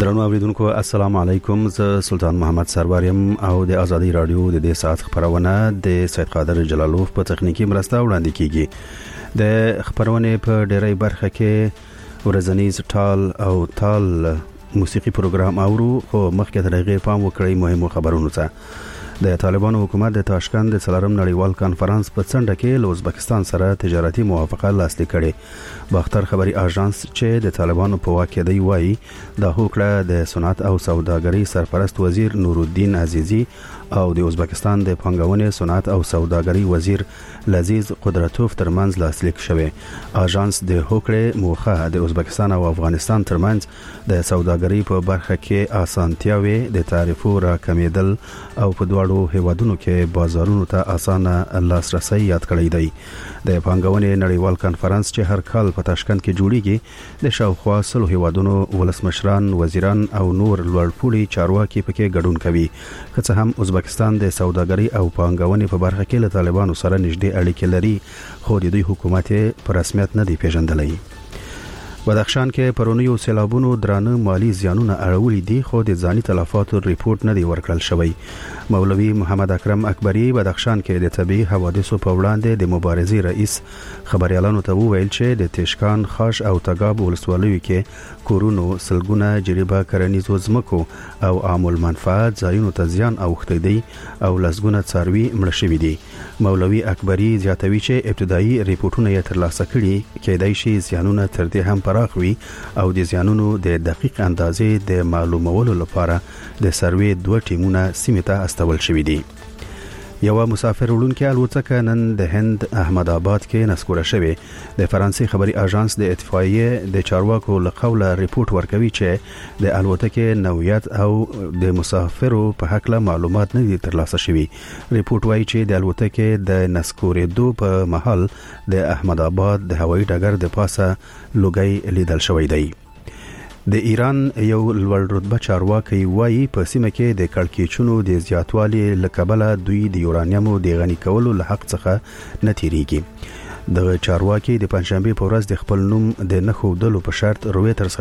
درنو اوریدونکو السلام علیکم. زه سلطان محمد سروریم او د ازادي رادیو د دې ساعت خبرونه د سید قادر جلالوف په تخنیکی مرسته وړاندې کیږي. د خبرونه په ډیری برخه کې ورځنیز ټال او تال موسیقي پروګرام اورو، خو مخکې تر هغه پام وکړئ مهمو خبرونو ته. د طالبانو حکومت د تاشکند د څلورم نړیوال کانفرنس په څنډه کې له ازبکستان سره تجارتي موافقه لاسلیک کړې. باختر خبري اژانس چې د طالبانو په واک کې دی وایي د هوکړه د صنعت او سوداګرۍ سرپرست وزیر نورالدین عزیزی او د ازبکستان د پنګونې صنعت او سوداګرۍ وزیر لذیذ قدرتوف ترمنځ لاسلیک شوه. اژانس د هوکړې موخه د ازبکستان او افغانستان ترمنځ د سوداګرۍ په برخه کې اسانتیاوي د تعرفو راکمېدل او په دواړو هیوادونو کې بازارونو ته اسانه لاسرسي یاد کړی دی. د پنګونې نړیوال کانفرنس چې هر کال په تاشکند کې جوړیږي د شاوخوا 100 هیوادونو ولسمشران، وزیران او نور لوړپوړي چارواکي پکې ګډون کوي. که څه هم ازبکستان د سوداګرۍ او پنګونې په برخه کې له طالبانو سره نږدې اړیکې لري، خو د دوی حکومت په رسمیت نه دی پیژندلی. بدخشان کې پرونیو سیلابونو درانه مالی زیانونه اړولې دي، خو د ځاني تلفاتو ریپورت نه دی ورکړل شوی. مولوی محمد اکرم اکبری بدخشان کې د طبي حوادثو په وړاندې د مبارزې رئیس خبريالانو ته وویل چې د تشکان، خاش او تګاب ولسوالیو کې کورونو، سلګونه جریبه کرنیزو ځمکو او عام المنفعت ځایونو ته زیان اوښتی دی او لسګونه څاروي مړه شوي دي. مولوی اکبری زیاتوي چې ابتدایي ریپورتونه یې ترلاسه کړي، کېدای شي زیانونه تر دې هم پراخ وي او د زیانونو د دقیق اندازې د معلومولو لپاره د سروې 2 ټیمونه سیمه ته استول شوي دي. یو مسافر وړونکي الوتکه نن د هند احمد آباد کې نسکوره شوه. د فرانسې خبري اژانس د اطفائیه د چارواکو له قوله ریپورت ورکوي چې د الوتکه نوعیت او د مسافرو په حق له معلومات نه دي ترلاسه شوي. ریپورت وايي چې د الوتکه د نسکورېدو په محل د احمد آباد د هوایي ډګر د پاسه لوګي لیدل شوی دی. د ایران یو لوړ رتبه چارواکي وایي په سیمه کې د کړکېچونو د زیاتوالي لکبله دوی د یورانیمو د غني کولو له حق څخه نه تیریږي. د چارواکي د پنځشنبه په ورځ د خپل نوم د نخو دلو په شرط رويټرز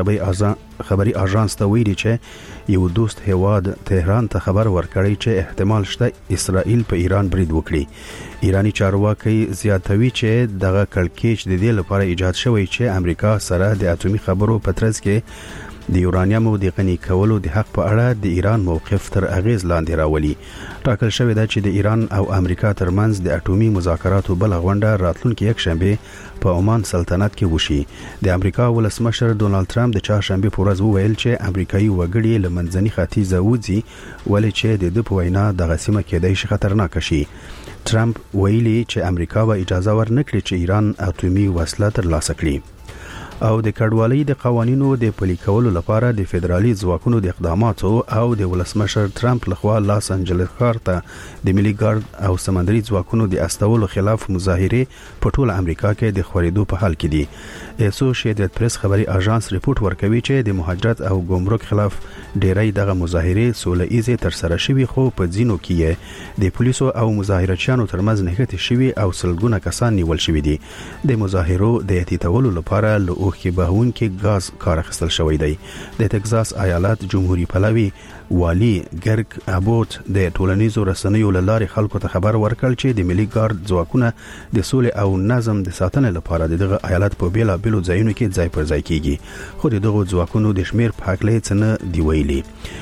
خبري اژانس ته ویلي چې یو دوست هواد تهران ته خبر ورکړی چې احتمال شته اسرائیل په ایران برید وکړي. ایرانی چارواکي زیاتوي چې دغه کړکېچ د دې لپاره ایجاد شوی چې امریکا سره د اټومي خبرو په ترڅ کې د یورانیمو د غني کولو د حق په اړه د ایران موقف تر اغیز لاندې راولي. ټاکل شوی دی چې د ایران او امریکا ترمنځ د اټومي مذاکراتو بل غونډه راتلونکي یک شنبه په عمان سلطنت کې وشي. د امریکا ولسمشر ډونالد ترامپ د چهارشنبه په ورځ وویل چې امریکایي وګړي له منځني ختیځ وځي، ولې چې د په وینا د غسیمه کېدای شي خطرناک شي. ترامپ ویلي چې امریکا به اجازه ورنکړي چې ایران اټومي وسله ترلاسه کړي. او د کډوالۍ د قوانینو د پلي کولو لپاره د فدرالي ځواکونو د اقداماتو او د ولسمشر ترامپ لخوا لاس انجلس ښار ته د ملي ګارد او سمندري ځواکونو د استولو خلاف مظاهره په ټول امریکا کې د خورېدو په حال کې دي. اسوسییټډ پریس خبري اژانس ریپورت ورکوي چې د مهاجرت او ګمرک خلاف ډیری دغه مظاهره سوله ایزه تر سره شوي، خو په ځینو کې د پولیسو او مظاهرچیانو ترمنځ نښتې شوي او سلګونه کسان نیول شوي دي. د مظاهرو د اعتیادولو لپاره له کې بهون کې غاز کار اخیستل شوی دی. د تگزاس ایالت جمهوریت پلاوی والی ګرګ ابوت د ټولنیزو رسنیو لارې خلکو ته خبر ورکړ چې د ملي ګارد ځواکونه د سولې او نظم د ساتنې لپاره دغه ایالت په بیلا بیلو ځایونو کې ځای پر ځای کیږي، خو دغه ځواکونو د شمیر په حق له څنګه دی ویلي.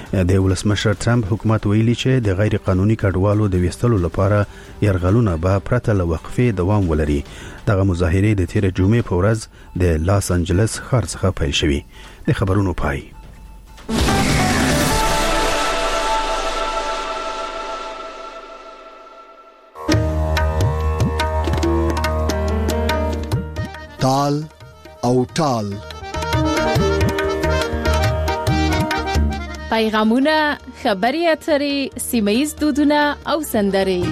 د ولسمشر ترامپ حکومت ویلي چې د غیر قانوني کډوالو د وستلو لپاره يرغلونه به پرته له وقفې دوام ولري. دغه مظاهره د تیر جمعې په ورځ د لاس انجلس ښار څخه پیل شوې. د خبرونو پای. تال او تال پیغامونه، خبري اترې، سیمه‌ییز دودونه او سندرې.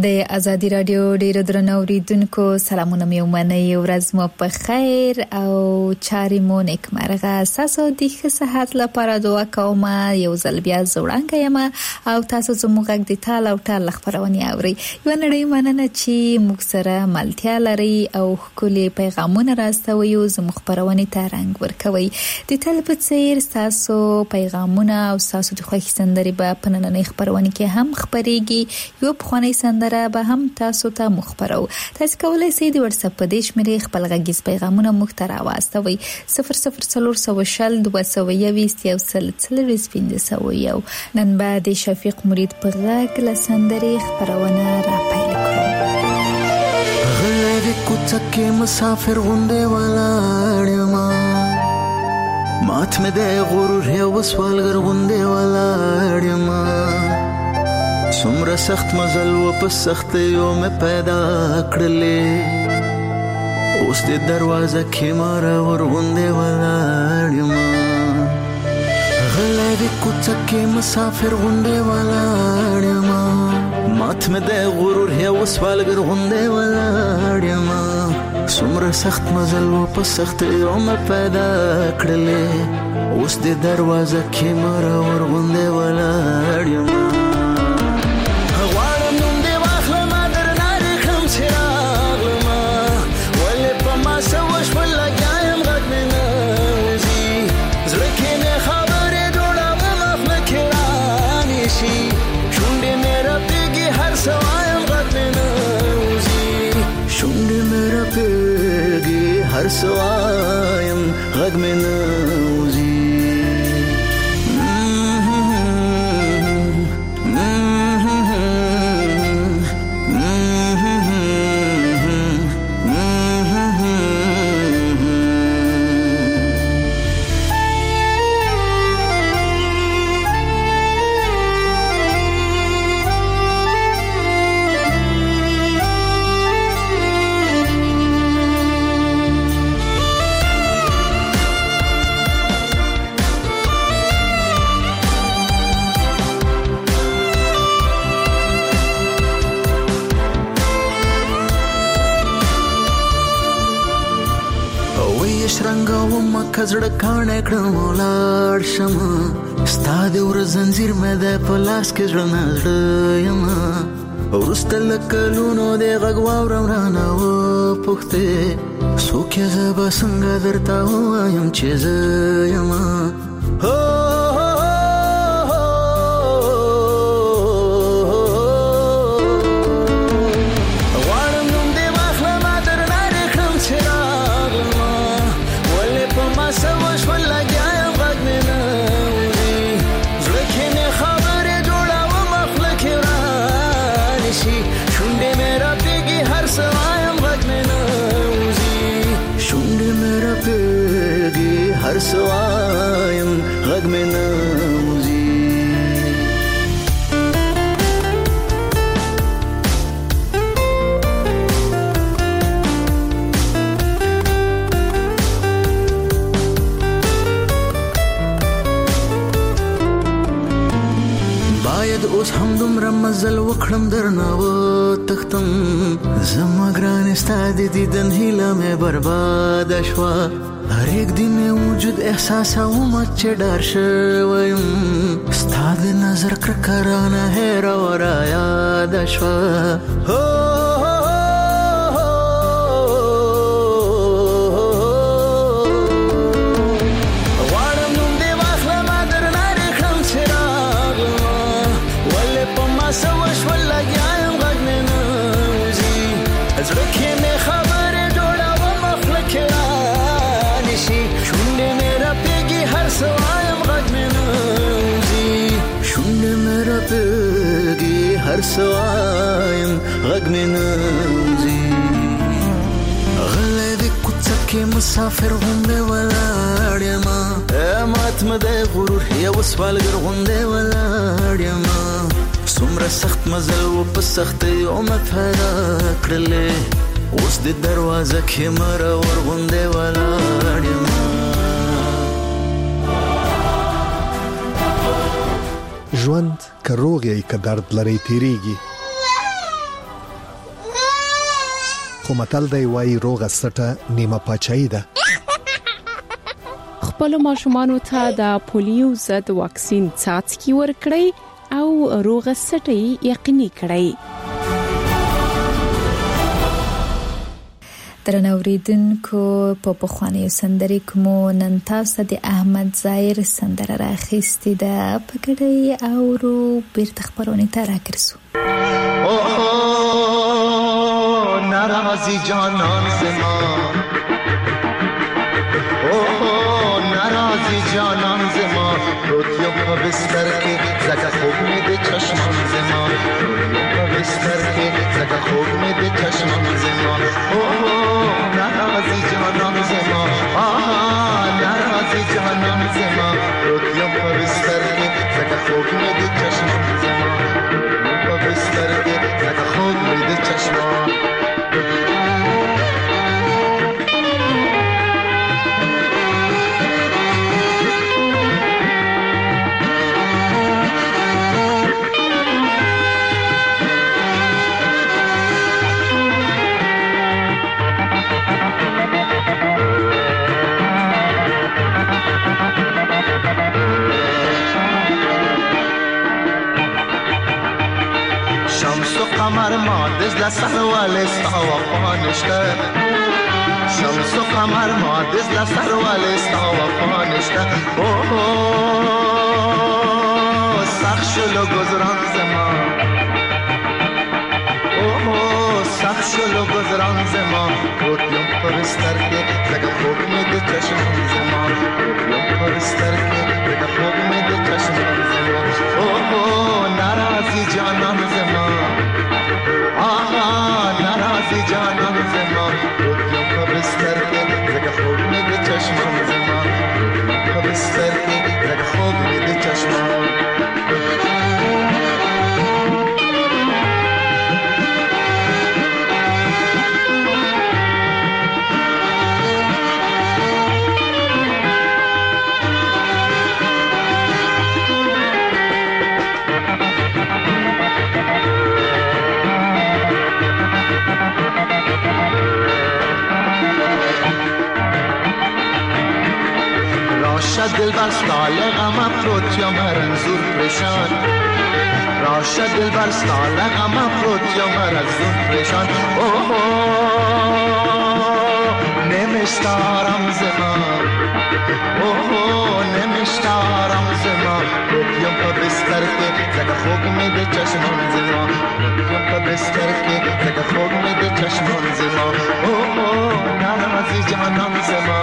د ازادي رادیو ډیرو درنو اوریدونکو سلامونه مې ومنئ. ورځ مو په خیر او چارې مو نیکمرغه. تاسو د ښه صحت لپاره دعا کوم. یو ځل بیا زوړانګه یم او تاسو زموږ غږ د تال او ټال خبرونه اوري. یو نړۍ مننه چې موږ سره ملتیا لري او خولي پیغامونه راستوي او زموږ خبرونه ته رنګ ورکوي. د تل په څیر تاسو پیغامونه او تاسو د خوښ سندري په پنننې خبرونه کې هم خبريږي. یو په سندره به هم تاسو ته مخبرو. تاسو کولای شئ د واتس اپ په دې شمیرې خپل غږیز پیغامونه مخ ته راوستوي 00420 221 یو سل سپینځوي. نن به د شفیق مرید په غږ له سندري خبرونه را پیل کړو. غلې کوڅه مسافر غونډه ولاړما مات مې د غرور یو سوالګر غونډه ولاړما څومره سخت مزل و په سخت یو مې پیدا کړلې اوس د دروازه کې مارا ورغونډه ولاړم غلې د کوڅه کې مسافر غونډه ولاړم مات مې د غرور یو سوالګر غونډه ولاړم څومره سخت مزل و په سخت یو مې پیدا کړلې اوس د دروازه کې مارا ورغونډه ولاړم هر سوایم غږ مې نوزي کزړه کانه کړم لاړ شم ستاد ور زنجیر مې د پلاس کې ځړنه یم ورستل کلونو د غږ واورم رانه و پخته سوکه زبا څنګه درته وایم چې زما هر سوایم غږ مې نوزي باید اوس هم دومره مزل وکړم درنه و تختم زما ګران ستا د دیدن هیله مې برباد شوه هر یک دن وجود احساس او مچ ډار شویم ستا د نظر کرکرانه هیر اور یاد شوه غواړم نوم دې واخلم درنه رخم څراغ ولې په ما سوه شول لګیا یم غږ مې نوزي زړه کې مې خبرې جوړوم خوله کې شونډې مې راپېږي هر سوایم غږ مې نوزي شونډې مې راپېږي هر سوایم غږ مې نوزي غلې د کوڅه کې مسافر غونډه ولاړ یم مات مې د غرور یو سوالګر غونډه ولاړ یم څومره سخت مزل و په سختۍ مې پیدا کړلې اوس د دروازه کې مړه ورغونډه ولاړ یم ژوند که روغ یې که درد لري تیریږي خو متل دی وای روغه سټه نیمه پاچاهي ده. خپل ماشومانو ته د پولیو ضد واکسین څاڅکي ورکړئ او روغه سټي یقیني کړئ. درنوریدونکو په پخوانیو سندرې کومو نن تاسو د احمد ظاهر سندره راخیستې ده په ګډه اورو بیرته خبرونه ته راکرسو. ناراضی جانان زما ناراضی جانان زما روتیو پا بستر که زگه خوب میده چشمان زما روتیو پا بستر که زگه خوب میده چشمان زما ناراضی جانان زما ناراضی جانان زما روتیو پا بستر که زگه خوب میده چشمان زما روتیو پا بستر که زگه خوب میده چشمان. قمر ما دزل سروال استوا پانشته شمس و قمر ما دزل سروال استوا پانشته سخشلو گذران زما سخشلو گذران زما روتیم پرستر که زگه خوب میده چشمان زما روتیم پرستر که زگه خوب میده چشمان زما ناراضی جانان زما ناراضی جانان زما روتیم پا بستر که زگه خوب میده چشمان زما روتیم پا بستر که زگه خوب میده چشمان. دل بر سال غم افروت یا مرزور پریشان راشد دل بر سال غم افروت یا مرزور پریشان نمیشتارم زما نمیشتارم زما روتیم پا بستر که زگه خوب میده چشمان زما روتیم پا بستر که زگه خوب میده چشمان زما ناراضی جانان زما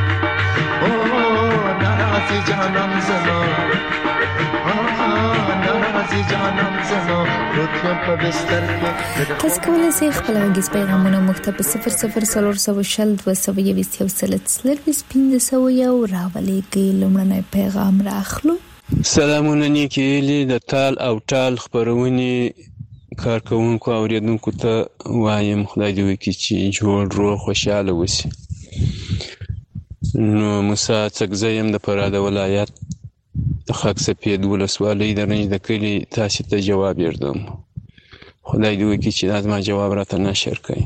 ناراضی جانان زما ناراضی جانان زما روتیم پا بستر که تاسو کولای شئ خپل غږیز پیغامونه موږ ته په 00402015 راولېږئ. لومړنی پیغام راخلو. سلامونه نیکې د تال او ټال خبرونې کارکوونکو او اوریدونکو ته وایم خدای دې وکړي چې جوړ روغ خوشاله اوسئ. نو موسی څکزی یم د فراه ولایت د خاک سپید ولسوالۍ د رنج د کلي تاسې ته جواب یردم. خدای دې وکړي چې دا زما جواب راته نشر کړي.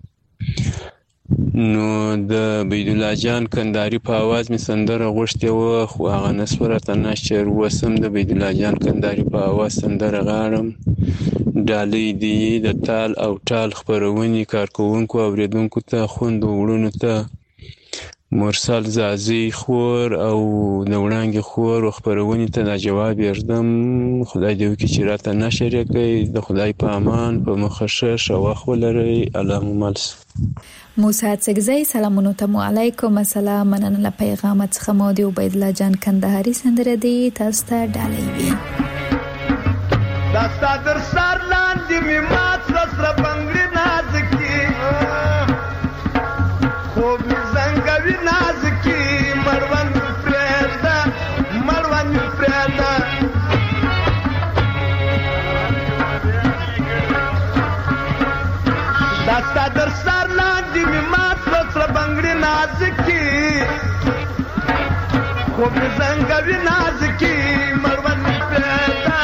نو د بیدالله جان کندهاري په اواز مې سندره غوښتې وه خو هغه نسوه راته نشر. اوس هم د بیدالله جان کندهاري په اواز سندره غاړم. ډالۍ دې د تال او ټال خپرونې کارکوونکو او اوریدونکو ته خویندو وروڼو ته مرسل زازي خور او د وړانګې خور و خپرونې ته دا جواب یردم. خدای دې وکړي چې راته نشر یې کړئ. د خدای په امان په مخه ښه ښه وخت ولرئ. اللهم ملس. موسی څکزی سلامونه تمو علیکم. السلام. مننه له پیغام څخه مو د عبیدالله جان کندهاري سندره دی تاسو ته ډالۍ وي. داستا در سر لاندې می مات سره بنگړي نازکی خوب می زنګوي نازکی مروان پرېدا داستا در سر لاندې می مات سره بنگړي نازکی خوب می زنګوي نازکی مروان پرېدا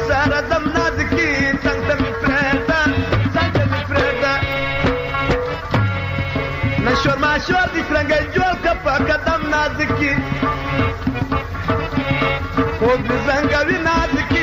سره دم نازکی څنګ ته مې پرېږده څنګ ته مې پرېږده نشور ماشور دې شرنګی جوړ که په قدم نازکی خوب مې زنګوي نازکی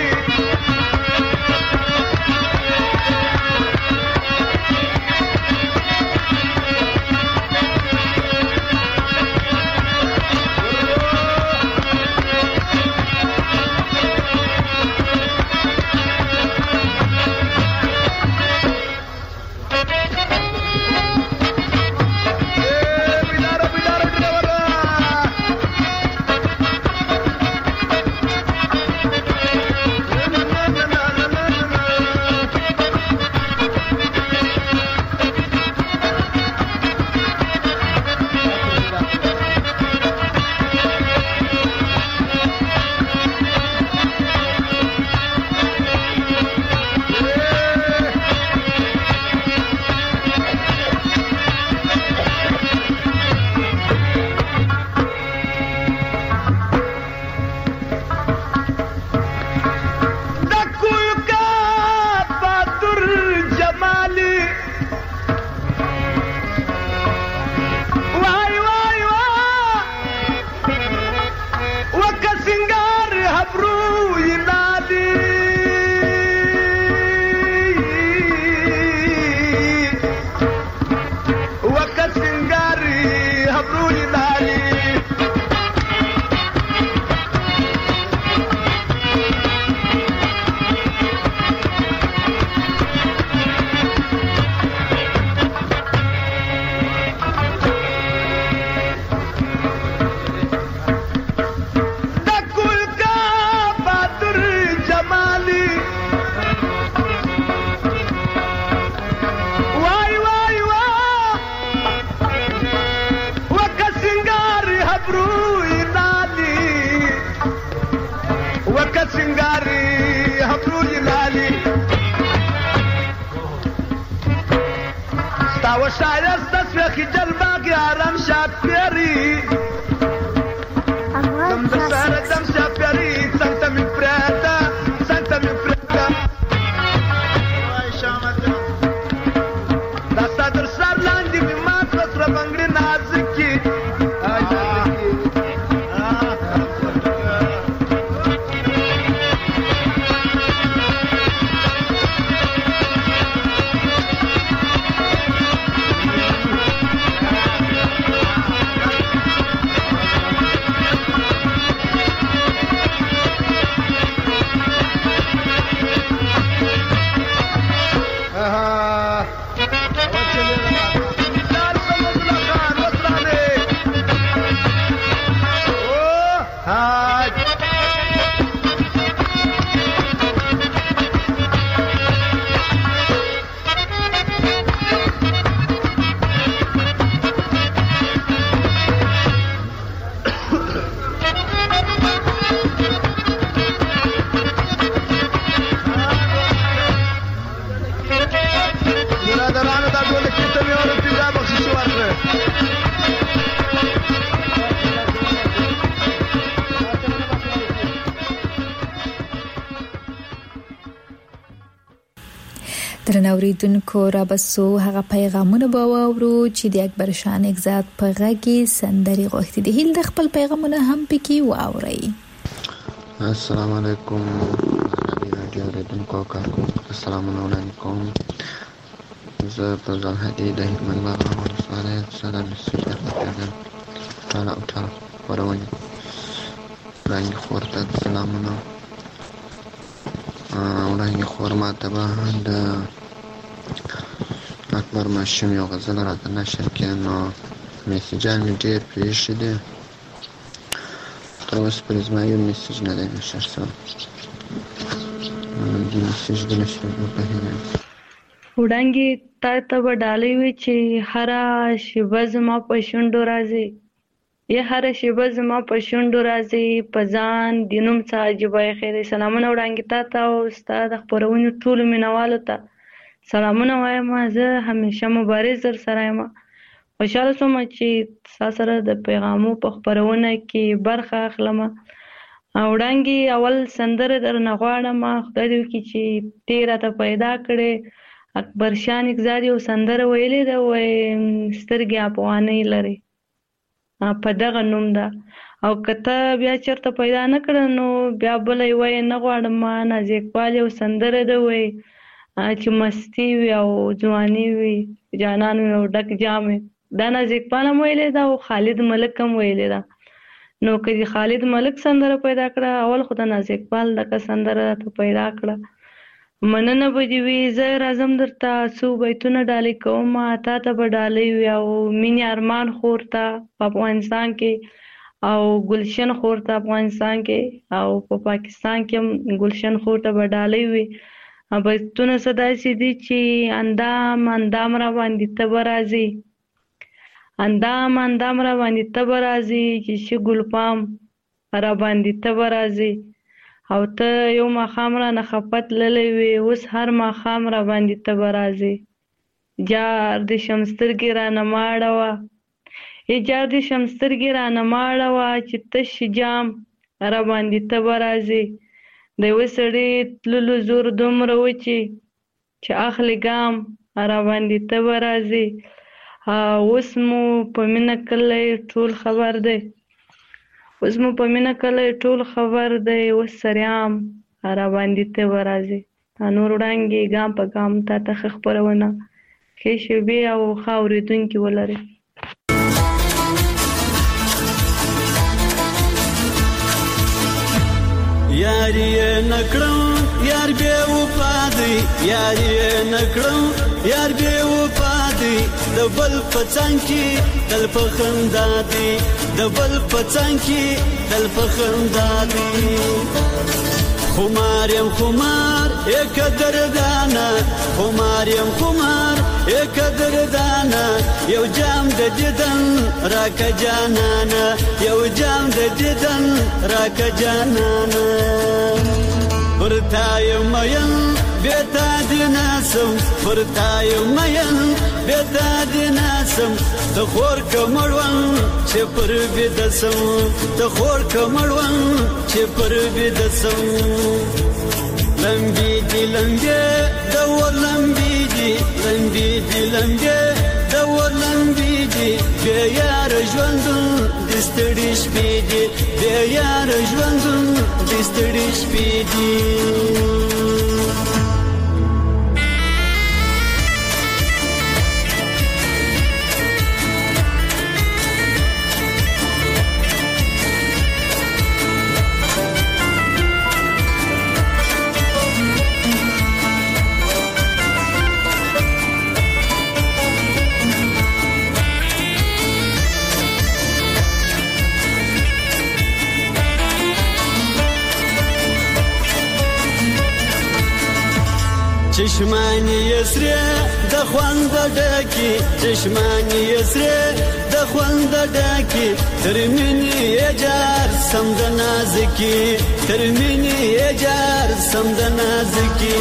درنوریدونکو را بسو هغه پیغامونه به واورو چې د اکبر شاه نگزاد په غږی سندري غوښتي دي. هیل د خپل پیغامونه هم پکې واوري. السلام علیکم رادیو اوریدونکو کارکونکو السلام علیکم. زه په ځان هدي د حکمت بابا ورسره سره مسجد راځم ټاله او ټاله ورونه رنګ خورته سلامونه ورنګ خور ماته به د اکبر ماشوم یو غزل راته نشر کړي نو میسیجان مې ډېر پرېښي دي تر اوسه پورې زما یو میسیج نه دی نشر شوی د میسیج د نشر وپوهېږم وړانګې تا ته به ډالۍ وي چې هره شېبه زما په شونډو راځي یا هره شېبه زما په شونډو راځي په ځان د نوم څه عجیبه خیر. سلامونه وړانګې تا ته او ستا د خپرونې ټولو مینوالو ته سلامونه وایم. زه همیشه مبارز در سره یم. خوشحاله شوم چې ستا سره د پیغامو په خپرونه کې برخه اخلم. وړانګې اول سندره درنه غواړم خدای دې وکړي چې ته راته پیدا کړې. اکبر شاه نګزار یو سندره ویلې ده وایي سترګې افغانۍ لري په دغه نوم ده. او که ته بیا چېرته پیدا نه کړه نو بیا بله یې وایي نه غواړم ناز اقبال یو سندره ده وایي چې مستی وي او ځواني وي جانان وي او ډک جام وي. دا ناز اقبال هم ویلې ده او خالد ملک هم ویلې ده. نو که د خالد ملک سندره پیدا کړه اول خو د ناز اقبال دغه سندره راته پیدا کړه. مننه به دې وي. زه راځم درته څو بیتونه ډالۍ کوم تا ته به ډالۍ وي او مینې ارمان خور ته په افغانستان کې او ګلشن خور ته افغانستان کې او په پاکستان کې هم ګلشن خور ته به ډالۍ وي. بیتونه څه داسې دي چې اندام اندام را باندې ته به راځې اندام اندام را باندې ته به راځې چې شه ګلپام را باندې ته به راځې او ته یو ماښام رانه خفه تللی وې اوس هر ماښام را باندې ته به راځې. جار د شم سترګې رانه مه اړوه جار د شم سترګې رانه مه اړوه چې تش جام را باندې ته به راځې. د یوه سړي تللو زور دومره و چې اخلي ګام را باندې ته به راځې. اوس مو په مینه کلی ټول خبر دی اوس مو په مینه کلی ټول خبر دی اوس سریام را باندې ته به راځې. نور وړانګې ګام په ګام تا ته ښه خپرونه ښې شېبې او ښه اورېدونکي ولرئ. یاری نکړم یار بے وفا دی یاری نکړم یار بے وفا دی د بل پڅنګ کی دل په خندا دی د بل پڅنګ کی دل په خندا دی. خمار یم خمار یک دردانا خمار یم خمار یک دردانا یو جام د دیدن راکه جانانا یو جام د دیدن راکه جانانا. پرتای مین بیتا دی ناسم پرتای مین بیتا دی ناسم تخور کمړون چې پر بدسم تخور کمړون چې پر بدسم. لمبی دی لمبی دور لمبی دی لمبی دی لمبی دور لمبی دی بیا یار ژوندون دستړي شپې دی بیا یار ژوندون دستړي شپې دی. چشمانی یسری د خوند ډکی چشمانی یسری د خوند ډکی ترمنی یجار سم د نازکی ترمنی یجار سم د نازکی.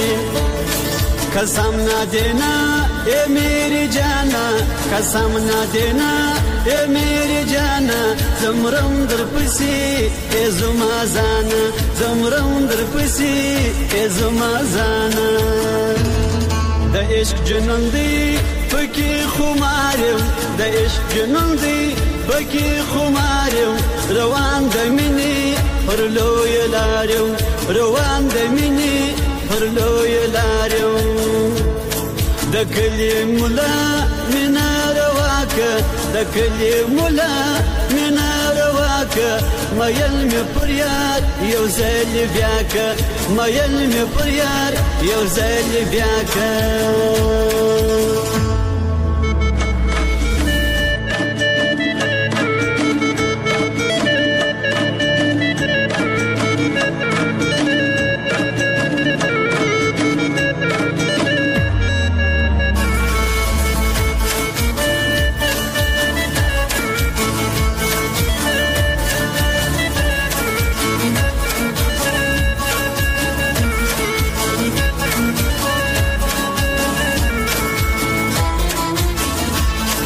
قسم نہ دینا اے میری جانا قسم نہ دینا اے میری جانا زمرم در پسی اے زما زانا زمرم در پسی اے زما زانا. د عشق جنون دی پکی خمارم د عشق جنون دی پکی خمارم روان د مینې پر لوی لارم روان د مینې پر لوی لارم. د کلی مولا مینا رواکه د کلی مولا مینا رواکه مایل می پر یار یو ځل بیاکه مایل می پر یار یو ځل بیاکه.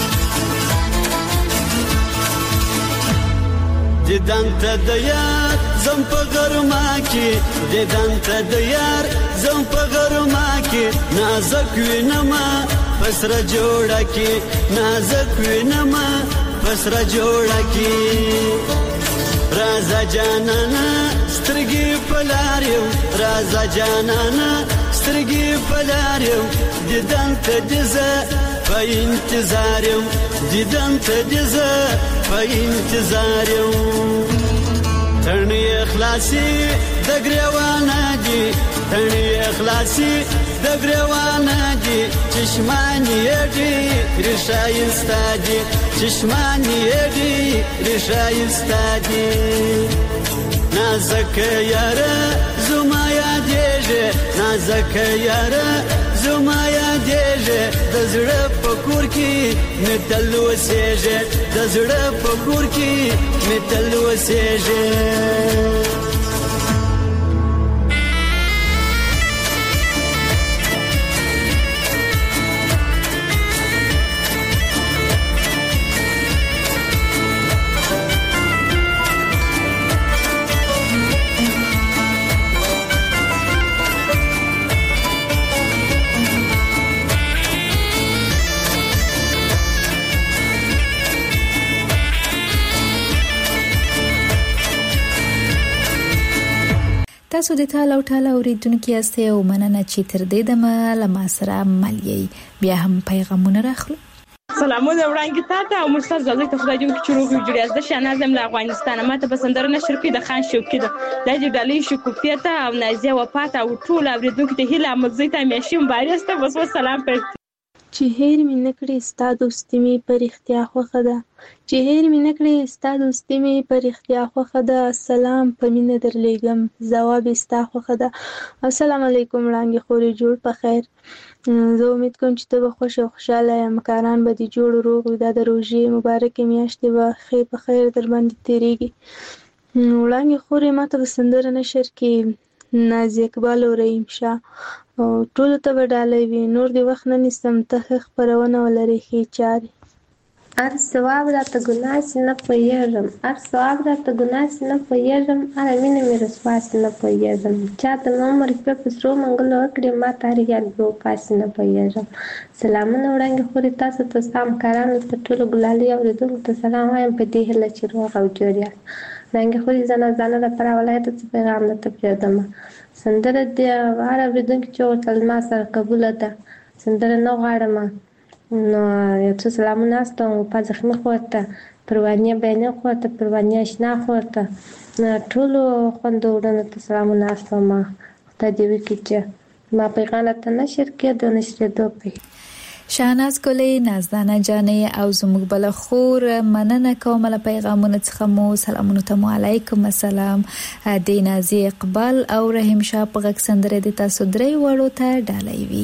دیدن ته د یاد زم په غرما کې دیدن ته د یار زم په غرما کې نازک وینما پسره جوړه کې نازک وینما پسره جوړه کې رازا جانانا سترګې پلاریو رازا جانانا سترګې پلاریو دیدن ته دزه په انتظار یم دیدن ته دزه په انتظار یم تڼي اخلاصي د ګریوانه دي تڼي اخلاصي د ګریوانه دي چشمانی دي رشایستا دي چشمانی دي رشایستا دي نازک یاره زما یادېږي نازک یاره زما یادېږي د زړه په کور کې مې تل اوسېږي د زړه په کور کې مې تل اوسېږي تاسو د ټاله او ټاله اوریدونکو یاستئ او مننه چې تر دې دمه له ما سره ملي بیا هم پیغامونه راخلو. سلامونه وړاندې تاسو او مستر زاده ته خدای دې چې روغ جوړ از د شنازم له افغانستان ماته پسندره نشر کې د خان شوقي ده د دې ډالۍ شکوفیه ته او نازیه وفات او ټول اوریدونکو ته هیله مزه ته میشم بارسته بس سلام پر چې هیر مې نکړې ستا دوستي مې پر اختیا خوخه ده چې هیر مې نکړې ستا دوستي مې پر اختیا خوخه ده سلام په مینه درلېږم جواب ستا خوخه ده. السلام علیکم وړاندې خوري جوړ په خیر زه امید کوم چې ته به خوش او خوشاله یې مکاران به دې جوړ روغ وي دا د روژې مبارکې میاشتې به په خیر در باندې تیریږي. وړاندې خوري ماته په سندره نشر کې نازي اقبال او رحیم شاه او ټول ته به ډالۍ وي نور دی وخت نه نیستم ته خبرونه ولري ښې چارې هر ثواب راته ګناه سي نه پوهېږم هر ثواب راته ګناه سي نه پوهېږم هره مینه مې رسوا سي نه پوهېږم چاته مې عمر شپې په سرو منګلو وکړې ما ته هر یاد بې وفا سي نه پوهېږم. سلامونه وړاندې خورې تاسو ته ستا همکارانو ته ټولو ګلالي اورېدونکو ته سلام وایم په دې هیله چې روغ او جوړ یاست. وړاندې خورې زه نازانه لپاره ولایت څه پیغام درته پرېږدم سندره د هر اورېدونکي چې ورته ما سره قبوله ده سندره نه غواړم نو یو څه سلامونه استوم په زخمي خورته پروانیه بیانه خورته پروانیه اشنا خورته ټولو خوندو وړاندې ته سلامونه استوم خدای دې وکړي چې ما پیغام ته نشر کړي د نشریدو په شاهناز ګلې نازدانه جانې او زموږ بل خور مننه کوم له پیغامونو څخه مو سلامونه ته علیکم السلام د نازي اقبال او رحیم شاه په غږ سندره د تاسو درې وړو ته ډالۍ وي.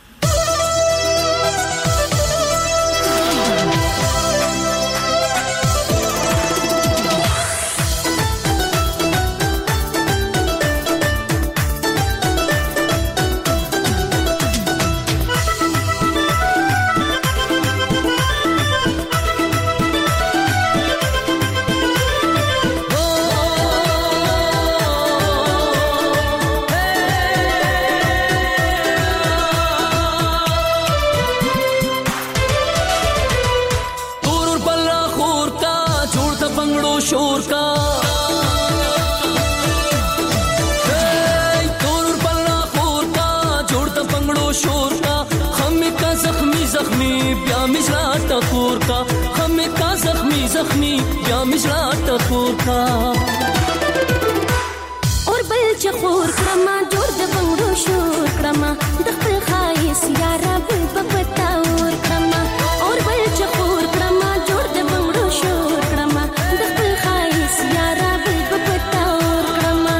اور بل چخور کرما جوړ د بنگړو شور کرما د خپل خایس یارا بل پپتا اور کرما اور بل چخور کرما جوړ د بنگړو شور کرما د خپل خایس یارا بل پپتا اور کرما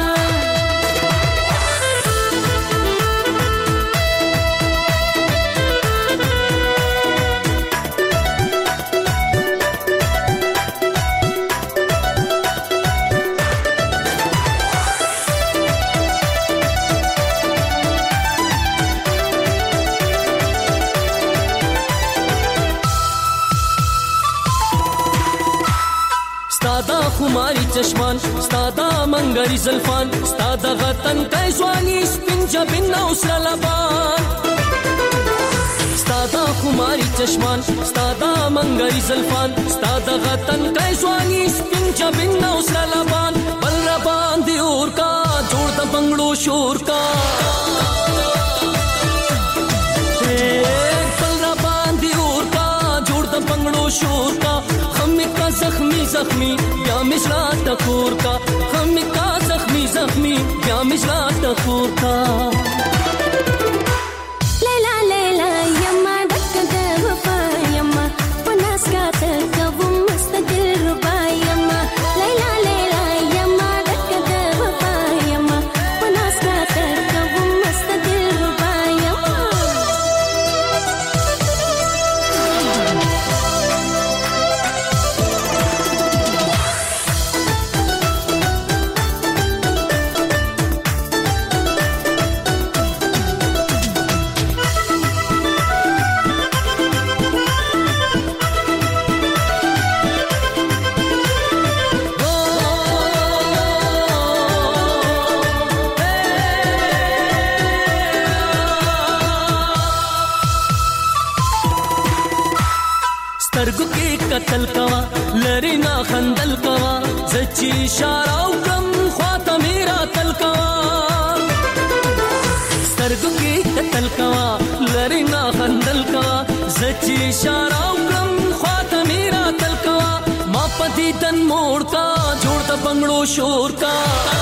خماری چشمان ستادا منګری زلفان ستا د غتن کای ځواني سپین جبین او سره لبان ستا د خماري چشمان ستا د منګری زلفان ستا د غتن کای ځواني سپین جبین او سره لبان بل را باندې اور کا جوړ د بنگړو شور کا بل را باندې اور کا جوړ د بنگړو شور کا خمی کا زخمی زخمی یا مشرا ټکور کا خمی کا زخمی زخمی یا مشرا ټکور کا لیلا لیلا یما ډک د وفا یما پناس کا ته کوم مستقل ربا یما لیلا لیلا یما ډک د وفا یما پناس کا ته کوم مستقل ربا یما سترګو کې قتل کوا لری نا خندل کوا زچی اشاره وکم خواته میرا تل کوا سترګو کې قتل کوا لری نا خندل کوا زچی اشاره وکم خواته میرا تل کوا ما پتی تن موړ کا جوړ د بنگړو شور کا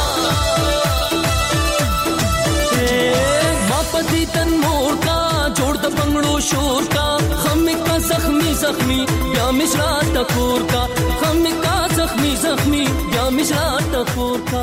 ما پتی تن موړ کا جوړ د بنگړو شور کا خمی کا زخمی زخمی بیا مشرا ټکور کا خمی کا زخمی زخمی بیا مشرا ټکور کا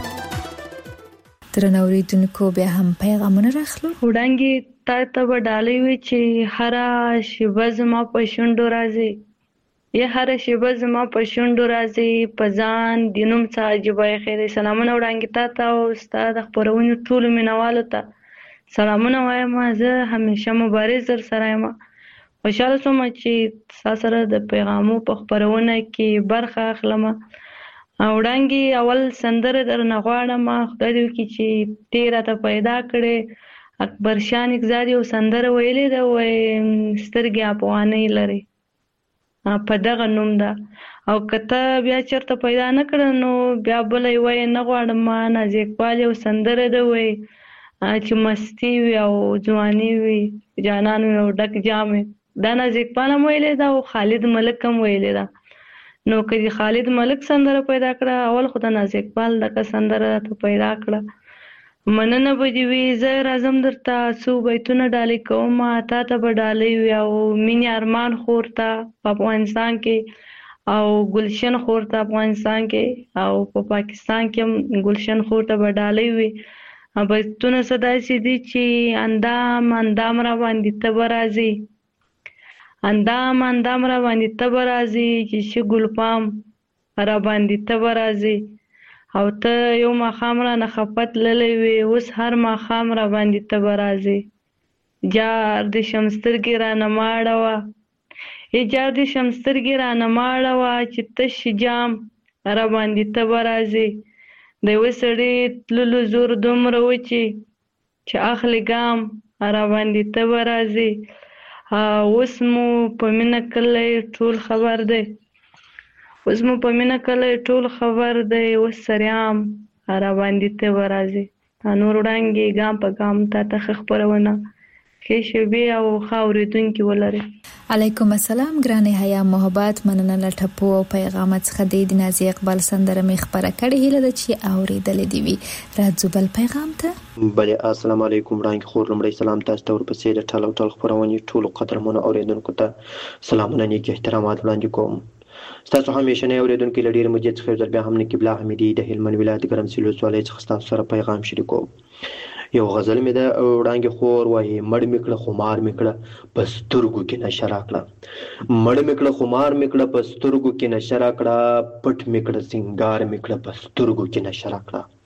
درنو اوریدونکو بیا هم پیغامونه راخلو. وړانګې تا ته به ډالۍ وي چې هره شیبه زما په شونډو راځي یا هره شیبه زما په شونډو راځي په ځان د نوم څه عجیبه خیر. سلامونه وړانګې تا ته او ستا د خپرونې ټولو مینوالو ته سلامونه وایم. زه همیشه مبارز در سره یم. خوشحاله شوم چې تاسو سره د پیغامو په خپرونه کې برخه اخلم. وړانګې اول سندره درنه غواړم. خدای دې وکړي چې ته راته پیدا کړې. اکبر شاه نګزاد یو سندره ویلې ده وایي سترګې افغانۍ لري په دغه نوم ده. او که ته بیا چېرته پیدا نه کړه نو بیا بله یې وایي نه غواړم. نازي اقبال یو سندره ده وایي چې مستی وي او ځواني وي جانان وي او ډک جام وي. دا نازي اقبال هم ویلې ده او خالد ملک هم ویلې ده. نو که خالد ملک سندره پیدا کړه اول خو د نازي اقبال دغه سندره ته پیدا کړه. مننه به دې وي. زه راځم درته څو بیتونه ډالۍ کوم. تا ته به ډالۍ وي او مینې ارمان خور ته په افغانستان کې او ګلشن خور ته افغانستان کې او په پاکستان کې هم ګلشن خور ته به ډالۍ وي. بیتونه څه داسې دي چې اندام اندام را باندې ته به راځې اندام اندام را باندې ته به راځې چې شه ګلپام را باندې ته به راځې او ته یو ماښام رانه خفه تللی وې اوس هر ماښام را باندې ته به راځې. جار دې شم سترګې رانه مه اړوه جار دې شم سترګې رانه مه اړوه چې تش جام را باندې ته به راځې. د یوه سړي تللو زور دومره و چې اخلي ګام را باندې ته به راځې. اوس مو په مینه کلی ټول خبر دی اوس مو په مینه کلی ټول خبر دی اوس سریام را باندې ته به راځې. نور وړانګې ګام په ګام تا ته ښه خپرونه ښې شېبې او ښه اورېدونکي ولرئ. علیکم السلام ګرانې حیا محبت. مننه له ټپو او پیغامات څخه د نازي اقبال سندره مې خبره کړې هیله ده چې اورېدلې دي وي. راځو بل پیغام ته. بله السلام علیکم وړانګې خور. لومړی سلام تاسو ته ورپسې د ټال او ټال خپرونې ټولو قدرمنو اورېدونکو ته سلامونه نیک احترامات وړاندې کوم. ستاسو همیشنی اوریدونکو له ډېرې مودې څخه ځل بیا هم نقیب الله حمیدي د هلمند ولایت ګرمسیر ولسوالۍ څخه ستاسو سره پیغام شریکوم. یو غزل مې د وړانګې خور وایي مړ مې کړه خمار مې کړه په سترګو کې نشه راکړه مړ مې کړه خمار مې کړه په سترګو کې نشه راکړه پټ مې کړه سینګار مې کړه په سترګو کې نشه راکړه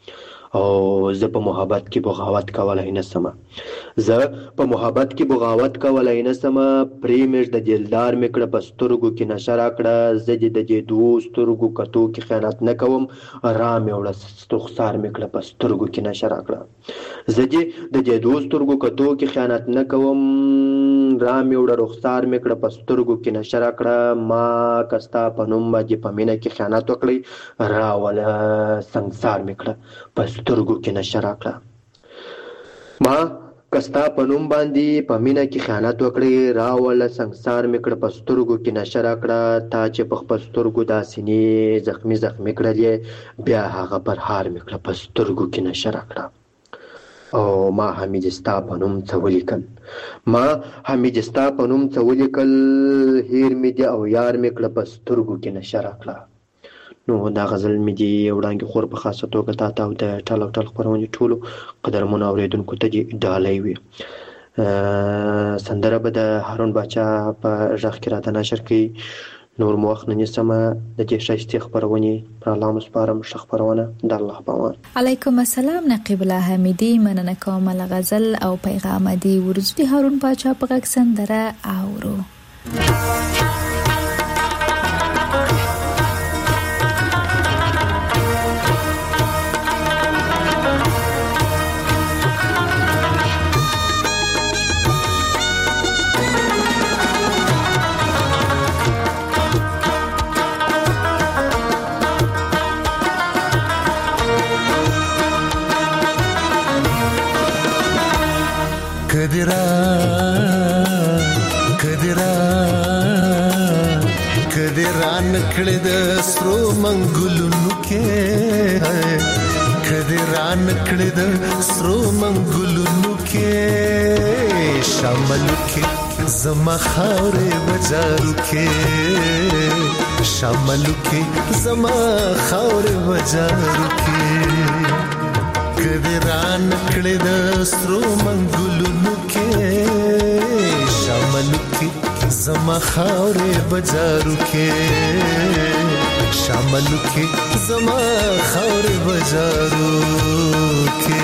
او زه په محبت کې بغاوت کولای نه سم. زه په محبت کې بغاوت کولای نه سم. پریمش د دلدار میکړه پسترګو کې نشه راکړه. زه د دې دوه سترګو کتو کې خیانت نه کوم. را مې وړه رخسار میکړه پسترګو کې نشه راکړه. زه د دې دوه سترګو کتو کې خیانت نه کوم. را مې وړه رخسار میکړه پسترګو کې نشه راکړه. ما کستا په نوم باندې په مینه کې خیانت وکړی. را ولا سنگسار میکړه پسترګو کې نشه راکړه. ما کستا په نوم باندې په مینه کې خیانت وکړی. را ولا سنگسار میکړه پسترګو کې نشه راکړه. تا چې په خپل سترګو داسې نه زخمی کړلې بیا هغه پر هار میکړه پسترګو کې نشه راکړه. او ما حمیدستا په نوم څه ولیکل. ما حمیدستا په نوم څه ولیکل. هیر مې دی او یار مې کړه په سترګو کې نشه راکړه. نو دا غزل مې دی وړاندې خور په خاصه توګه تا ته او د ټال خپرونې ټولو قدرمنو اورېدونکو ته دې ډالۍ وي. سندره به د هارون باچا په غږ کې راته نشر کوي. نور مو وخت نه نیسم. د دې ښایستې خپرونې پر الله مسپارم. ښه خپرونه د الله په امان. علیکم السلام نقیب الله حمیدي. مننه کوم له غزل او پیغام دی ورجدي هارون باچا په غږ سندره اورو. کدران کړه د سرو منګلونو کې. کدران کړه د سرو منګلونو کې. شامل کې زما خاورې بازارو کې. شامل کې زما خاورې بازارو کې. کدران کړه د سرو منګلونو کې. شامل کې زما خاورې بازارو کې. شامل کې زما خاورې بازارو کې.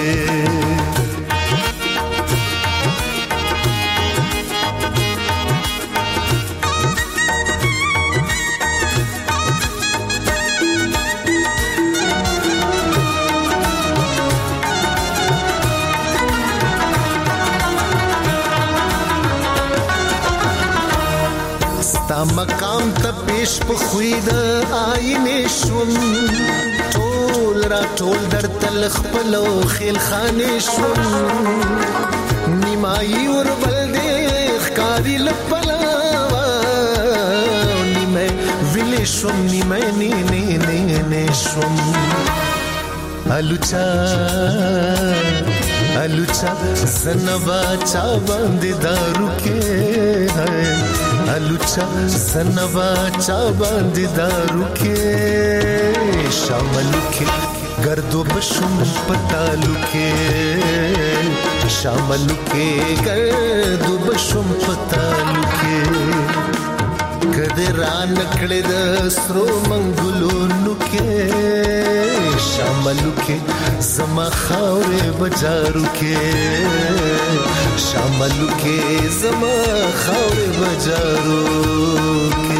ستا مقام ته پیش په خوی د آینې شوم. ټول را ټول در تل خپلو خیل خانې شوم. نیمایي وربل دې ښکاري لپلاوه. نیمه ویلې شوم نیمه نه شوم. الوچا زنبا چا باندې دارو کې. الوچا زنبا چا باندې دارو کې. شاملو کې گردو بشم پتالو کې. شاملو کې گردو بشم پتالو کې. کدران کړه د سرو منګلونو کې. شاملو کې زما خاورې بازارو کې. شاملو کې زما خاورې بازارو کې.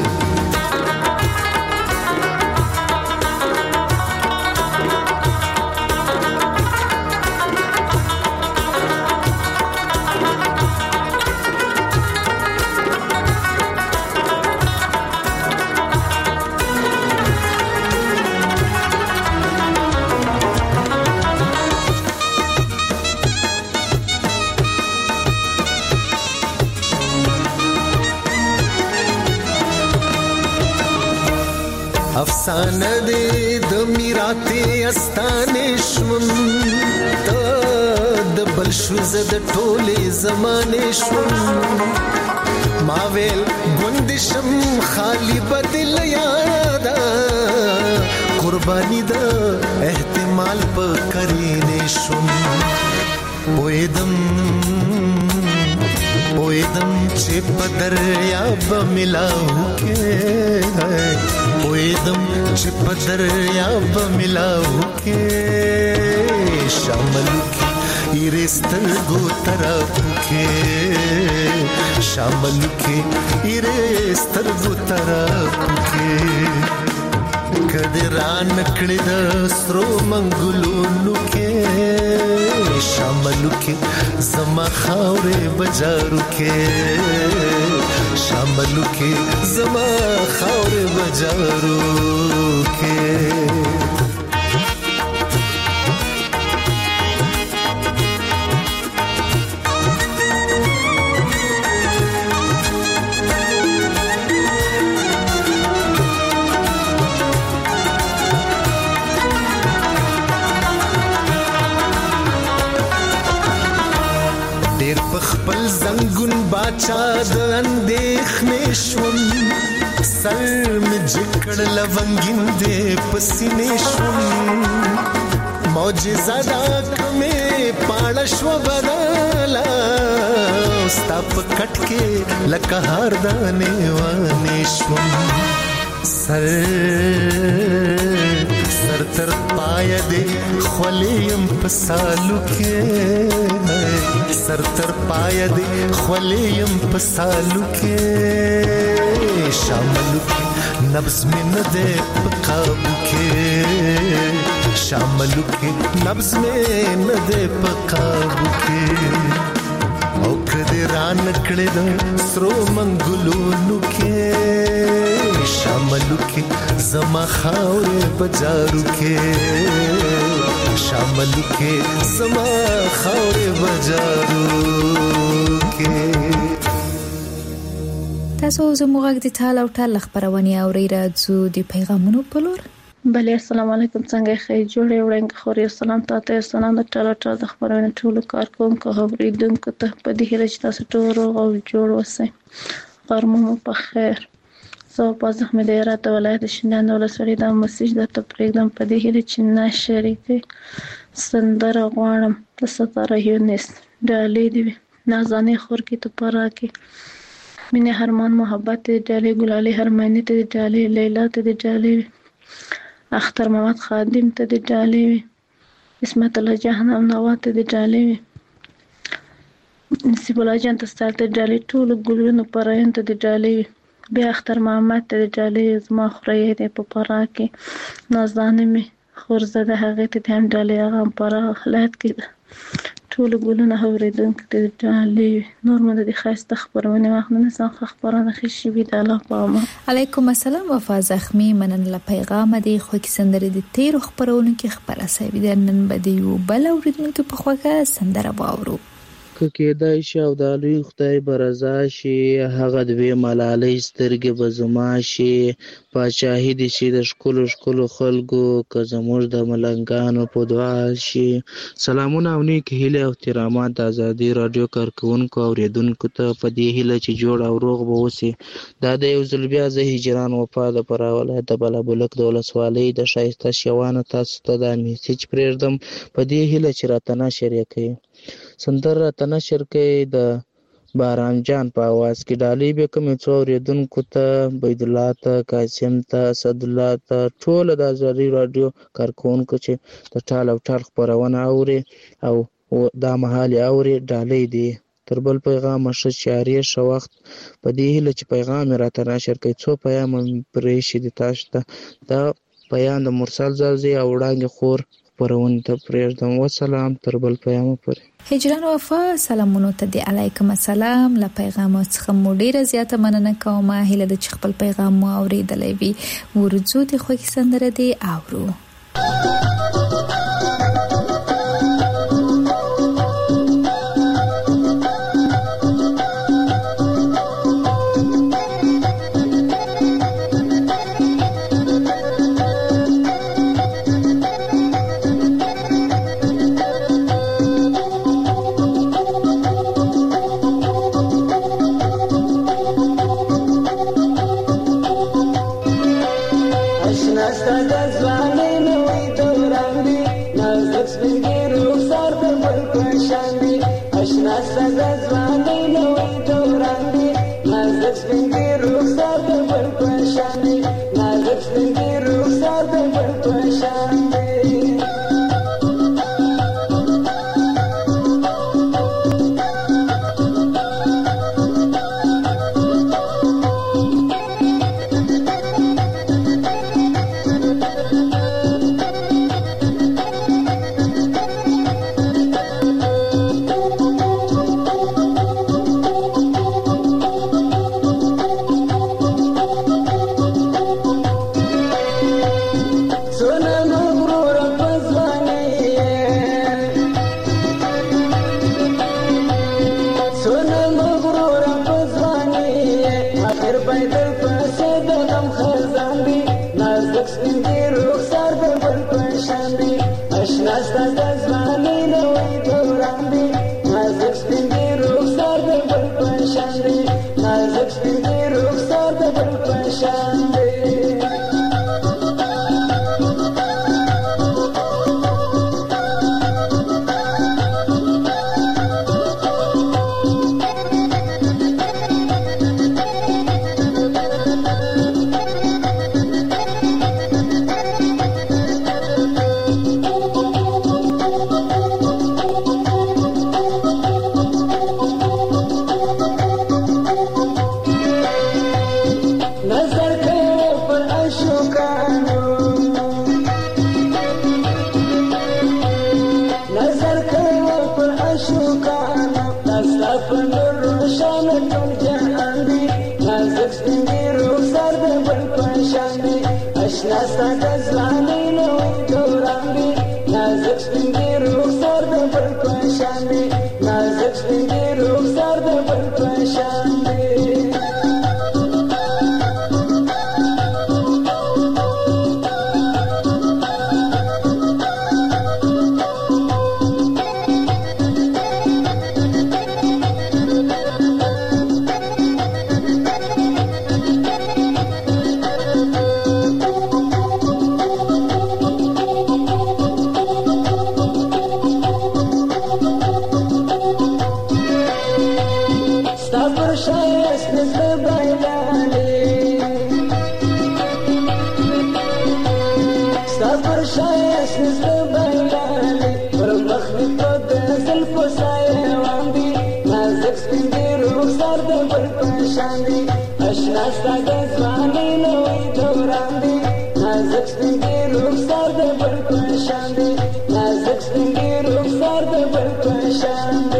افسانه دې د میراته استانې شوم. ته د بل شو زه د ټولې زمانې شوم. ما ویل ګوندې شم خالی بدل یادا. قرباني د احتمال په کرینې شوم. پویدم چې په دریاب ملاو کې. پویدم چې په دریاب ملاو کې شامل کې ایرسترګو طرفو کې شامل کې ایرسترګو طرفو کې کدی ران کړی د سترو منګلونو کې شاملو کې زما خاورې بجارو کې شاملو کې زما خاورې بجارو کې خپل زنګون باچا د اندېښنې شوم سر مې جکړ لونګین دې پسینې شوم معجزه دا کمې پاړه شو بدلا ستا په کټ کې لکه هار دانې وانې شوم سر تر پای دې خولیم په سالو کې سر تر پای دې خولیم په سالو کې شامل کې نبض مې نه دې په قابو کې شامل کې نبض مې نه دې په قابو کې او کدی ران کړې د سرو منګلونو کې شاملو کې زما خاورې بجارو کې شاملو کې زما خاورې بجارو کې تاسو زموږ د ټال او ټال خبرونه اوري راځو د پیغامونو په لور بله السلام علیکم څنګه ښه جوړې وړاندې خوري سلام تاسو سلام د ټال د خبرونه ټول کارکونکو خبرېدونکو ته په دې هیله چې تاسو ټول روغ او جوړ اوسئ غرمه په خیر زه په زخم د هرات ولایت شینډان ولسوالۍ د مسیج د تپریږدم په دې هیله چې نشری کې سندره غواړم د ستاره یونس ډالې دی نازانه خور کې ته پرا کې مینه هرمان محبت ډالې ګلالي هرمانی ته ډالې لیلا ته ډالې اختر محمد خادم ته ډالې اسمت الله جهنم نوات ته ډالې نصیب الله جان ته ستاره ډالې ټول ګلونو پراین ته ډالې بیا اختر محمد ته ډالې زما خورې دې په پرا کې نازانه می خورزده هغه ته هم ډالې هغه پرا خلات کې ټول ګلونه اوریدونکو ته ډالې نور مده د خاصه خبرونه مخنه سم خبرونه خشي بي د الله په امان علیکم السلام وفا زخمی منن له پیغام دی خو کې سندره د تیر خبرونه کې خبره سوي د نن بده یو بل اوریدونکو په خوګه سندره باورو که کېدای شي او د لوی خدای برزا شي هغه د وی ملالۍ سترګې به زما شي پاچاهي دي چې د شکلو خلکو که زموږ د ملنګانو په دعا شي سلامونه او نیک هیله او احترامات د ازادي رادیو کارکونکو اوریدونکو ته په دې هیله چې جوړ او روغ به اوسي دا د یو ځل بیا زه هجران وفا د پر ولایت د بلابلک د ولسوالۍ د شایسته شوانه تاسو ته د میسج پرېږدم په دې هیله چې راته نشر کړئ سندره تنشر کې د باران جان په आवाज کې ډالې به کوم څو اوریدونکو ته بيد الله ته قاسم ته اسد الله ته ټول د ازادي رادیو کارکونکو چې د ټال او ټال خبرونه اوري او دا محل اوري ډالې دي تر بل پیغام شچاري شو وخت په دې هله چې پیغام راته نشر کوي څو پیغام پرې شي د تاسو ته دا بیان د مرسل زازي او وړاندې خور پرون ته پرېږدم وسلام تر بل پیغام پورې هجران وفا سلامونو ته دی علیکم السلام له پیغام څخه مو ډیره زیاته مننه کوم هله د خپل پیغام مو اوریدلې وي ورځو د خو کې سندره دی اورو Let's اشنا ستا د ځوانۍ نوی دوران دی نازک سپین دی رخسار د بل په شان دی نازک سپین دی رخسار د بل په شان دی اشنا ستا د ځوانۍ نوی دوران دی نازک سپین دی رخسار د بل په شان دی نازک سپین دی رخسار د بل په شان دی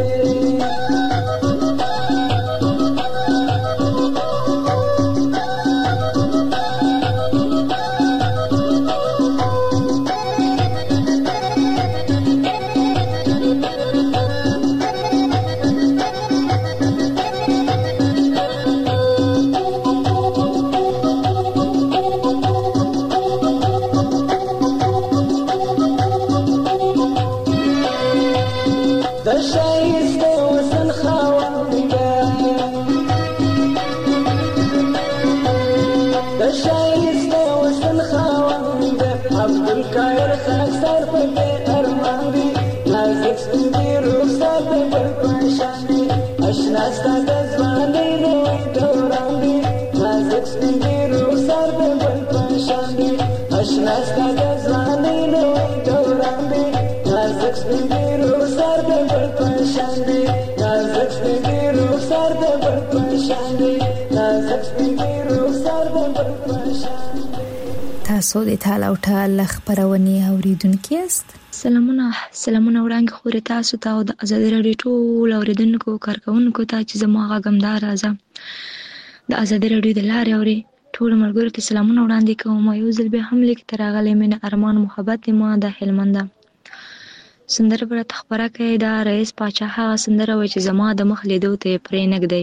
اشنا ستا د ځوانۍ نوی دوران دی نازک سپین دی رخسار د بل په شان دی اشنا ستا د ځوانۍ نوی دوران دی نازک سپین دی رخسار د بل په شان دی نازک سپین دی رخسار د بل په شان دی نازک سپین دی رخسار د بل په شان دی. تاسو د تعالی او تعالی خبرونه اوریدونکو یاست. سلامونه وړاندې خورې تاسو ته او د ازادي راډیو ټول اوریدونکو کارکونکو ته چې زما غږم دا راځه د ازادي راډیو د لارې اوري ټول ملګرو ته سلامونه وړاندې کوم. یو ځل به هم لیک تر راغلی مینه ارمان محبت ما د هلمند سندره پر خبره کوي دا رئیس پاچا هغه سندره وای چې زما د مخ لیدو ته پرې نګدی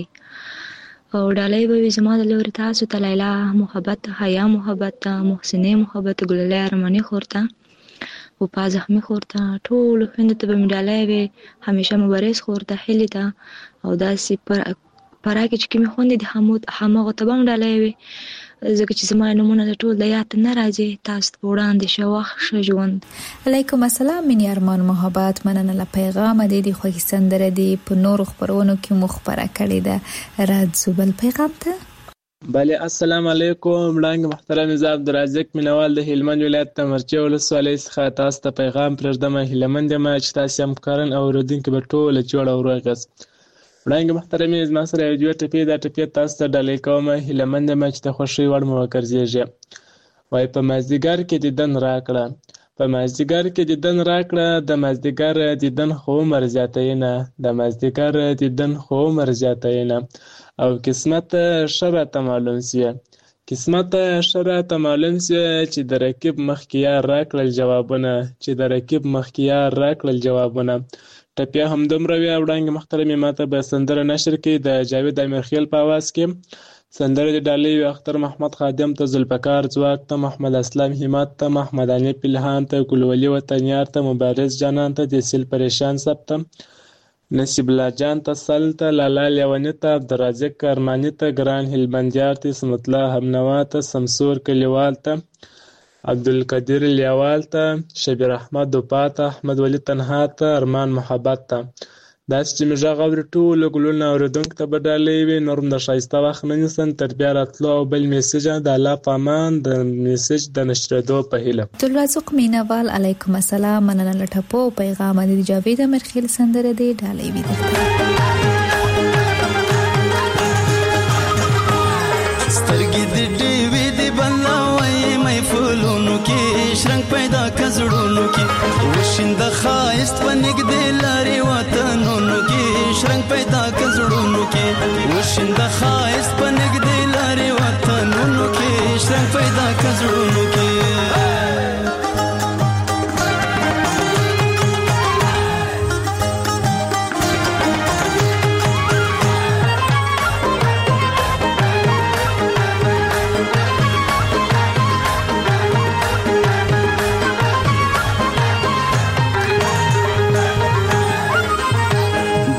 او ډالۍ به زما د لوري تاسو ته لیلا محبت حیا محبت محسنه محبت ګلله ارمانی خورته او په زخمی خورته ټول خويندو ته به مډالای وي همیشه مبارز خورته هلي ته او داسې پراکه چې کومې خوندې د همغه ته به مډالای وي ځکه چې زما نمونه د ټول د یاد نه راځي تاسو په وړاندې شوخ ژوند. علیکم السلام مینی ارمان محبت مننه له پیغام د دې خوږی سندره دی په نور خبرونو کې مخبره کړی ده راځو بل پیغام ته. بله السلام علیکم وړاندې محترم زه عبدالرزاق مینوال د هلمند ولایت د مرچه ولسوالۍ څخه تاسو ته پیغام پرېږدم. هلمند یم چې تاسو هم کارن او اوریدونکي به ټول جوړ او روغ یاست. وړاندې محترم زما سره یو دوه ټپې دا ټپې تاسو ته ډالۍ کوم. هلمند یم چې د خوښۍ وړ مو وګرځېږي. وای په مازدیګر کې دیدن راکړه په مازدیګر کې دیدن راکړه د مازدیګر دیدن خو عمر زیاتینه د مازدیګر دیدن خو عمر زیاتینه او قسمت شبه ته معلوم سی قسمت شبه ته معلوم سی چې د رکیب مخکیار راکړل جوابونه چې د رکیب مخکیار راکړل جوابونه. ټپیا هم دومره وی وړاندې محترم ماته به سندره نشر کې د جاوید امیرخیل په आवाज کې سندره د ډالۍ اختر محمد خادم ته ذوالفقار ځواک ته محمد اسلام همت ته محمد علي پلهان ته ګلولي وطنیار ته مبارز جانان ته د سیل پریشان سب ته نصیب الله جان ته سل ته لالا لیونی ته عبدالرزاق ارمانی ته ګران هلمندیار ته اسمت الله همنوا ته سمسور کلیوال ته عبدالقدیر لیوال ته شبیر احمد دوپا ته احمد ولی تنها ته ارمان محبت ته داسې چې مې غږ اوري ټولو ګلونه اورېدونکو ته به ډالۍ وي نور هم د ښایسته وخت نه نیسم تر بیا راتلو او بل میسج د الله په امان د میسج د نشرېدو په هیله. عبدالرزاق مینوال علیکم السلام مننه له ټپو پیغام د جاوید امیرخیل سندره دی ډالۍ وي سترګې د ډیوې د بلاوي مې فولونو کې شرنګ پیدا کزړونو کې وشند خایست پنګ د لارې وطنونو کې شرنګ پیدا کزړونو کې وشند خایست پنګ د لارې وطنونو کې شرنګ پیدا کزړونو کې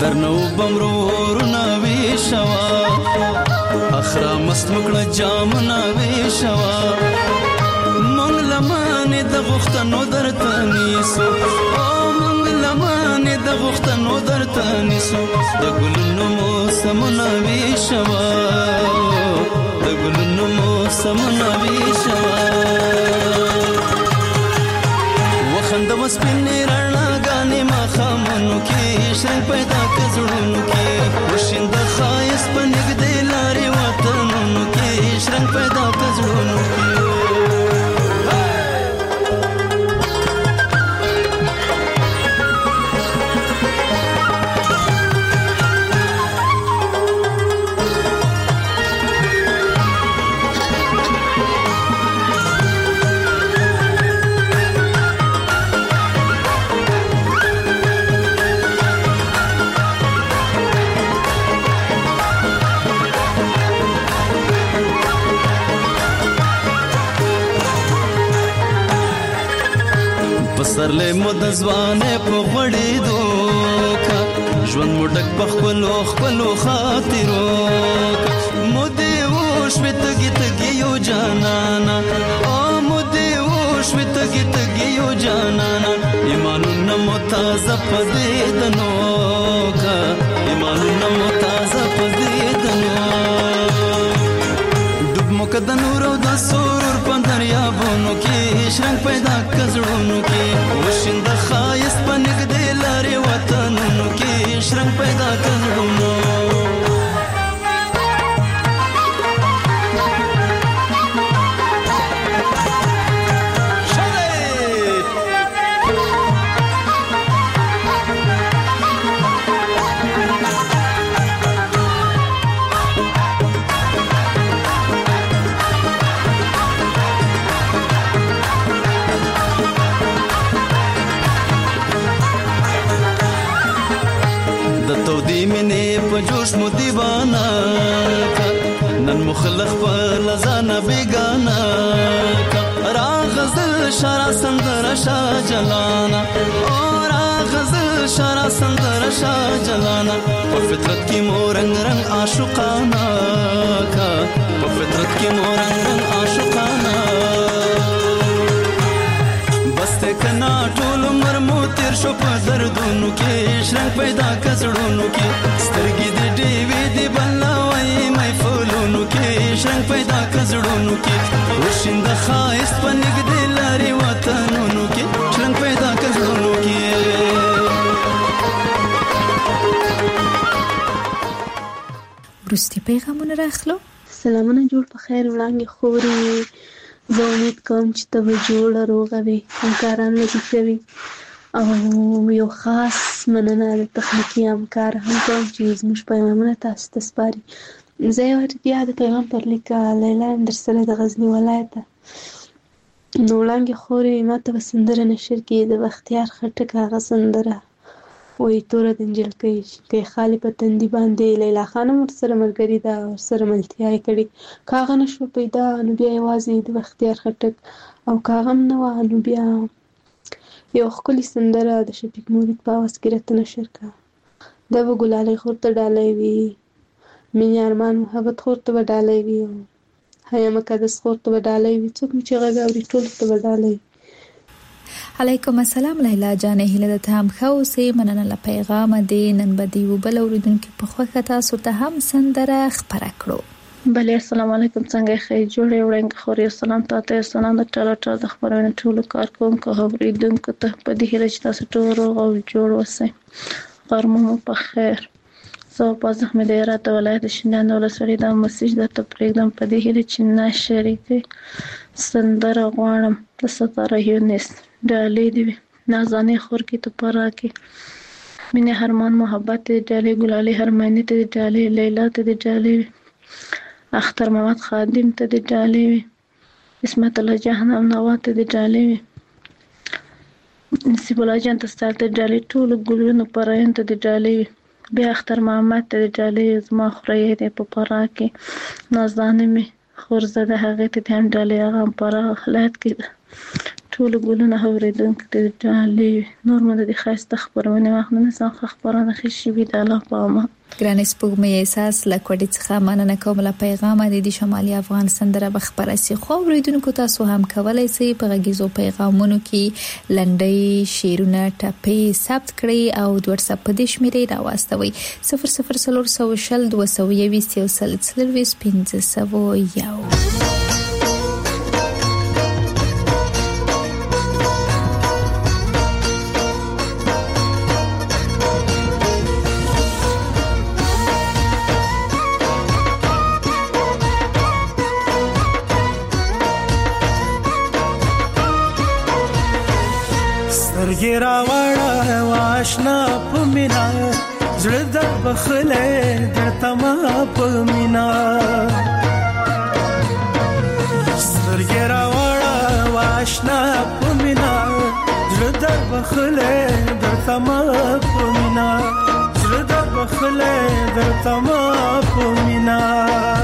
غرنو بمرور ناوي شوا اخرا مست مکړه جام ناوي شوا مونږ لمانه د غختنو درته نیسو او مونږ لمانه د غختنو درته نیسو د ګلونو موسم ناوي شوا د ګلونو موسم ناوي شوا وخند وسپینې رڼا غانې ما خامنو کې شرنګ پیدا کزړونو کې وشند خایس پنګ دې لارې وطنونو کې شرنګ پیدا کزړونو کې سرلې مود ځوانه په غړې دوکا ژوند مډک بخلو خپلو خاطرو مودې وښوي تګي تګي یو جانانا او مودې وښوي تګي تګي یو جانانا ایمانونه متازه پدې دنوکا ایمانونه متازه پدې دنو ډوب مقد نور او د سرور په دریابونو کې شرنګ پیدا کزړونو کې وشند خایس پنګ دې لارې وطنونو کې شرنګ پیدا کزړونو جوش مو دیوانا نن مخلخ پر لزانا بیگانا را غزل شارع سندر شا جلانا اور غزل شارع سندر شا جلانا پر فطرت کی مو رنگ رنگ عاشقانا کا پر فطرت کی مو رنگ رنگ عاشقانا بسته کنا ټول عمر مو تیر شو په دردونو کې شرنګ پیدا کزړونو کې سترګې دې ډېوې دې بلوي مې فولونو کې شرنګ پیدا کزړونو کې وشند خایس پنګ دې لارې وطنونو کې شرنګ پیدا کزړونو کې وروستي پیغامونه راخلو. سلامونه جوړ په خیر وړاندې خوري. زه امید کوم چې ته به جوړه روغه وي، همکاران لږ کوي او یو خاص مننه د تخنیکي همکار هم کوم چې زموږ پیغامونه تاسو ته سپاري. زه یو بیا د پیغام پر لیک لیلا در سره د غزني ولایته. نو وړاندې خوري ما ته به سندره نشر کې د بختیار خټک هغه سندره وایي توره د نجلۍ خالي په تندي باندې لیلا خانم ورسره ملګري ده، ورسره ملتیا یې کړې. که هغه نه شوه پیدا نو بیا یوازې د بختیار خټک، او که هغه هم نه وه نو بیا یو ښکلې سندره د شفیق مورید په اواز کې راته نشر کړه. دا به ګلالۍ خور ته ډالۍ وي، مینې ارمان محبت خور ته به ډالۍ وي، حیا مقدس خور ته به ډالۍ وي، څوک مې چې غږ اوري ټولو ته به ډالۍ وي. علیکم السلام لیلا جانې، هیله ده ته هم ښه اوسې. مننه له پیغامه دې. نن به د یو بل اورېدونکي په خوښه تاسو ته هم سندره خپره کړو. بله السلام علیکم، څنګه یې ښه جوړې وړاندې خورې سلام تاته یې سلام د ټاله د خپرونې ټولو کارکوونکو اورېدونکو ته په دې هیله چې تاسو ټول روغ او جوړ اوسئ. غرمه مو په خیر. زه په زخمې د هرات ولایت شینډیان ولسوالۍ دا مسیج درته پرېږدم په دې هیله چې نشر کړئ. سندره غواړم د ستاره یونس ډالۍ دې وي، نازانې خور کې تو پرا کې مینې هرمان محبت دې ډالۍ، ګلالۍ هرمانی ته دې ډالۍ، لیلا ته دې ډالۍ وي، اختر محمد خادم ته دې ډالۍ وي، اسمت الله جهنم نوا ته دې ډالۍ وي، نصیب الله جان ته ستاسو ته ډالۍ، ټولو ګلونو پرایان ته دې ډالۍ وي، بیا اختر محمد ته دې ډالۍ، زما خورۍ دې په پرا کې نازانې مې خورزده هغې ته دې هم ډالۍ، هغه هم پرا ولایت کې ده. ټول ګلونه اوریدونکو ته ډالۍ نور مده د خاصه خبرونه واخلنه څنګه خبرونه خشي وي د الله په امان ګران سپوږمۍ احساس لکوډی څخه مننه کوم له پیغام د شمالي افغانستان دره خبره سي خو اوریدونکو تاسو هم کولای شئ په غږیزو پیغامونو کې لنډي شیرونه ټاپې ثبت کړئ او د واتس اپ په دې شمیرې راوستوي 0040 222 1501 ګیرا وړه واشنا پمینا زړه د بخله د تما پمینا ګیرا وړه واشنا پمینا زړه د بخله د تما پمینا زړه د بخله د تما پمینا